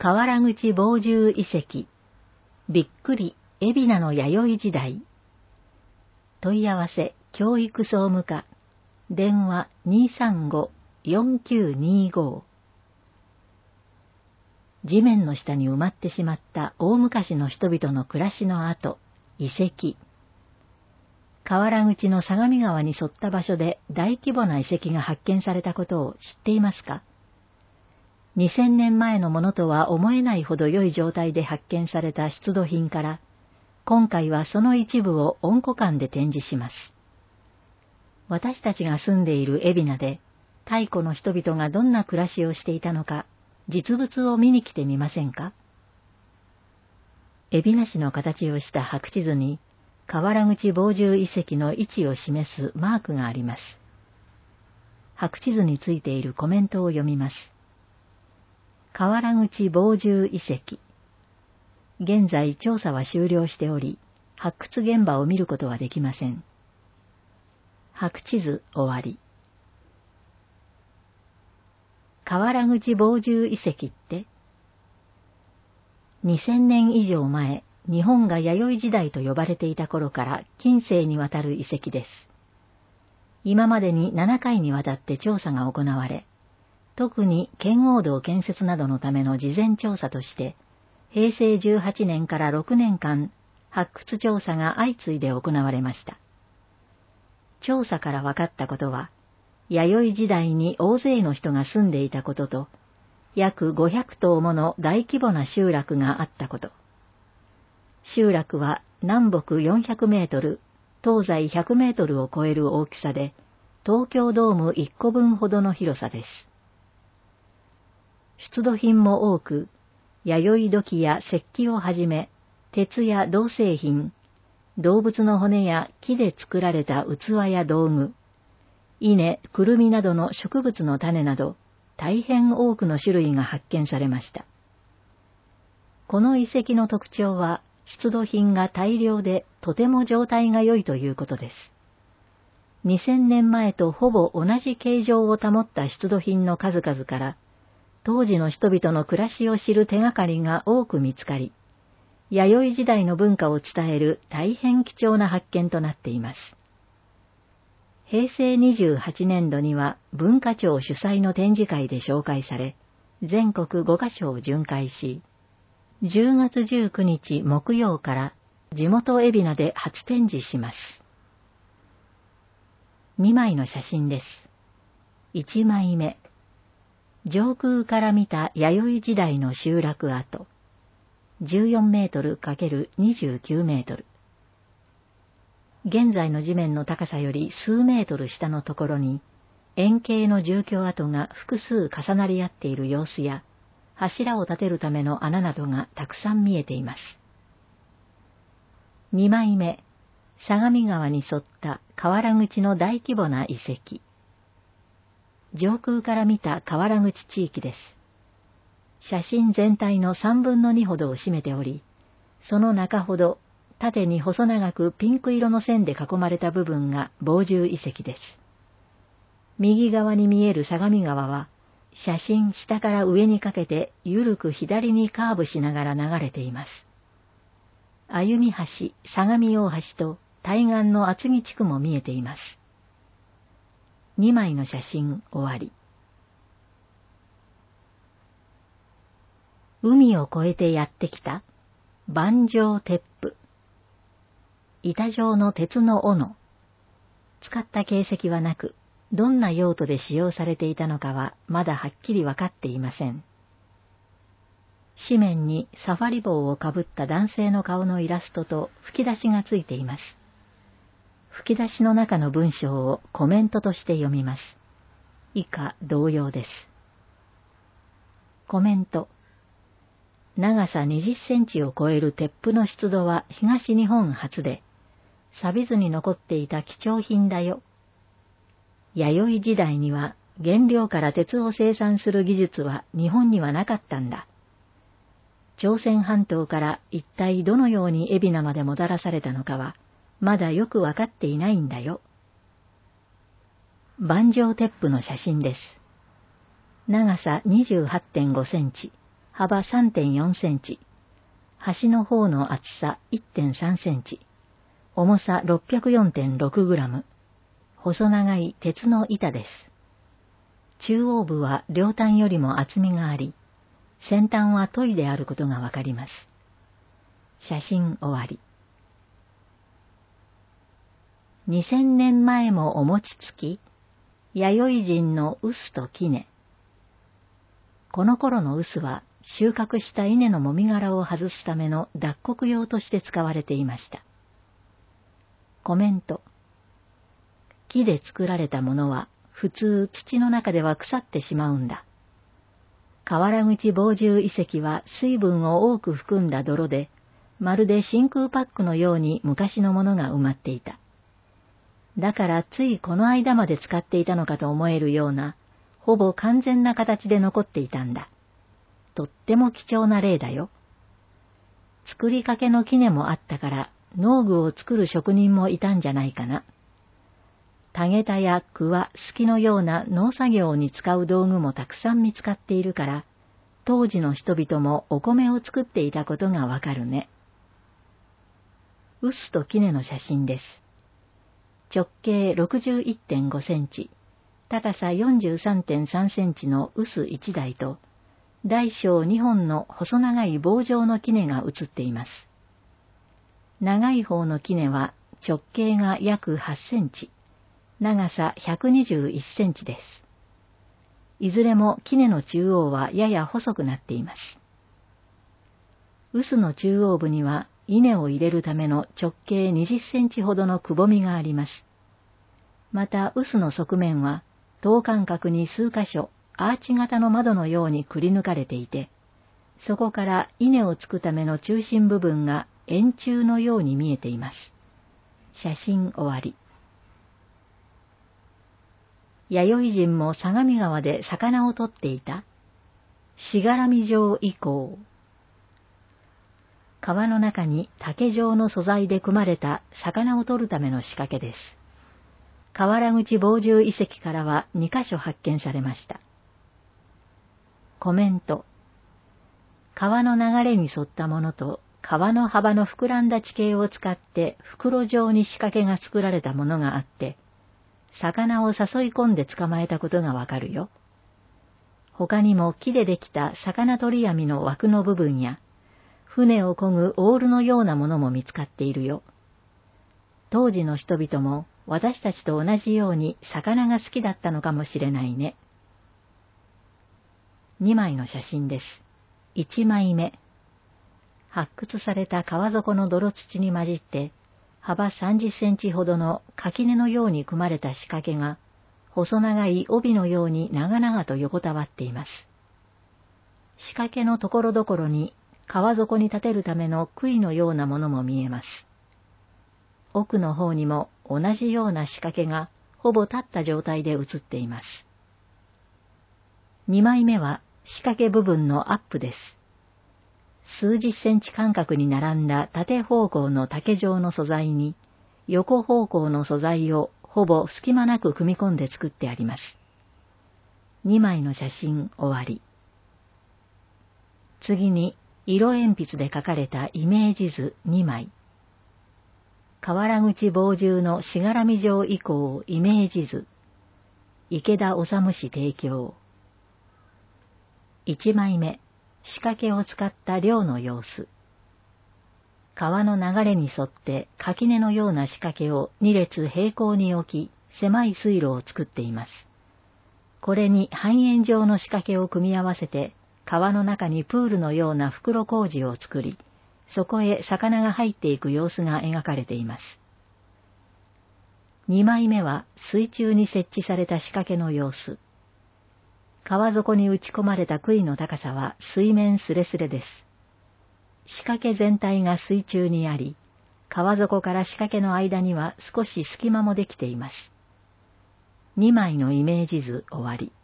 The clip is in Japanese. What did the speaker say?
河原口防獣遺跡、びっくり海老名の弥生時代。問い合わせ教育総務課、電話235-4925。地面の下に埋まってしまった大昔の人々の暮らしの跡、遺跡。河原口の相模川に沿った場所で大規模な遺跡が発見されたことを知っていますか？2000年前のものとは思えないほど良い状態で発見された出土品から、今回はその一部を温古館で展示します。私たちが住んでいる海老名で、太古の人々がどんな暮らしをしていたのか、実物を見に来てみませんか？海老名市の形をした白地図に、河原口防獣遺跡の位置を示すマークがあります。白地図についているコメントを読みます。河原口防獣遺跡。現在調査は終了しており、発掘現場を見ることはできません。白地図終わり。河原口防獣遺跡って、2000年以上前、日本が弥生時代と呼ばれていた頃から近世にわたる遺跡です。今までに7回にわたって調査が行われ、特に圏央道建設などのための事前調査として、平成18年から6年間、発掘調査が相次いで行われました。調査から分かったことは、弥生時代に大勢の人が住んでいたことと、約500棟もの大規模な集落があったこと。集落は南北400メートル、東西100メートルを超える大きさで、東京ドーム1個分ほどの広さです。出土品も多く、弥生土器や石器をはじめ、鉄や銅製品、動物の骨や木で作られた器や道具、稲、くるみなどの植物の種など、大変多くの種類が発見されました。この遺跡の特徴は、出土品が大量でとても状態が良いということです。2000年前とほぼ同じ形状を保った出土品の数々から、当時の人々の暮らしを知る手がかりが多く見つかり、弥生時代の文化を伝える大変貴重な発見となっています。平成28年度には文化庁主催の展示会で紹介され、全国5カ所を巡回し、10月19日木曜から地元海老名で初展示します。2枚の写真です。1枚目。上空から見た弥生時代の集落跡。14メートル ×29 メートル。現在の地面の高さより数メートル下のところに、円形の住居跡が複数重なり合っている様子や、柱を立てるための穴などがたくさん見えています。2枚目、相模川に沿った河原口の大規模な遺跡。上空から見た河原口地域です。写真全体の3分の2ほどを占めており、その中ほど縦に細長くピンク色の線で囲まれた部分が防獣遺跡です。右側に見える相模川は、写真下から上にかけてゆるく左にカーブしながら流れています。歩橋、相模大橋と対岸の厚木地区も見えています。2枚の写真終わり。海を越えてやってきた板状鉄斧。板状の鉄の斧。使った形跡はなく、どんな用途で使用されていたのかはまだはっきりわかっていません。紙面にサファリ帽をかぶった男性の顔のイラストと吹き出しがついています。吹き出しの中の文章をコメントとして読みます。以下同様です。コメント。長さ20センチを超える鉄斧の出土は東日本初で、錆びずに残っていた貴重品だよ。弥生時代には原料から鉄を生産する技術は日本にはなかったんだ。朝鮮半島から一体どのように海老名までもたらされたのかは、まだよくわかっていないんだよ。板状鉄斧の写真です。長さ 28.5 センチ、 幅 3.4 センチ、端の方の厚さ 1.3 センチ、重さ 604.6 グラム、細長い鉄の板です。中央部は両端よりも厚みがあり、先端は砥であることがわかります。写真終わり。2000年前もお餅つき、弥生人の臼と杵。この頃の臼は収穫した稲のもみ殻を外すための脱穀用として使われていました。コメント。木で作られたものは普通土の中では腐ってしまうんだ。河原口防獣遺跡は水分を多く含んだ泥で、まるで真空パックのように昔のものが埋まっていた。だからついこの間まで使っていたのかと思えるような、ほぼ完全な形で残っていたんだ。とっても貴重な例だよ。作りかけの杵もあったから、農具を作る職人もいたんじゃないかな。タゲタやクワ、スキのような農作業に使う道具もたくさん見つかっているから、当時の人々もお米を作っていたことがわかるね。臼と杵の写真です。直径 61.5 センチ、高さ 43.3 センチの臼1台と、大小2本の細長い棒状の杵が写っています。長い方の杵は直径が約8センチ、長さ121センチです。いずれも杵の中央はやや細くなっています。臼の中央部には稲を入れるための直径20センチほどのくぼみがあります。また臼の側面は等間隔に数箇所アーチ型の窓のようにくり抜かれていて、そこから稲をつくための中心部分が円柱のように見えています。写真終わり。弥生人も相模川で魚を取っていた。しがらみ状以降。川の中に竹状の素材で組まれた魚を取るための仕掛けです。河原口防獣遺跡からは2カ所発見されました。コメント。川の流れに沿ったものと川の幅の膨らんだ地形を使って袋状に仕掛けが作られたものがあって、魚を誘い込んで捕まえたことがわかるよ。他にも木でできた魚取り網の枠の部分や、船を漕ぐオールのようなものも見つかっているよ。当時の人々も私たちと同じように魚が好きだったのかもしれないね。2枚の写真です。1枚目。発掘された川底の泥土に混じって、幅30センチほどの垣根のように組まれた仕掛けが、細長い帯のように長々と横たわっています。仕掛けのところどころに川底に立てるための杭のようなものも見えます。奥の方にも同じような仕掛けがほぼ立った状態で写っています。2枚目は仕掛け部分のアップです。数十センチ間隔に並んだ縦方向の竹状の素材に、横方向の素材をほぼ隙間なく組み込んで作ってあります。2枚の写真終わり。次に、色鉛筆で描かれたイメージ図2枚。河原口防獣のしがらみ状以降イメージ図。池田治氏提供。1枚目。仕掛けを使った漁の様子。川の流れに沿って垣根のような仕掛けを2列平行に置き、狭い水路を作っています。これに半円状の仕掛けを組み合わせて、川の中にプールのような袋小路を作り、そこへ魚が入っていく様子が描かれています。2枚目は水中に設置された仕掛けの様子。川底に打ち込まれた杭の高さは水面すれすれです。仕掛け全体が水中にあり、川底から仕掛けの間には少し隙間もできています。2枚のイメージ図終わり。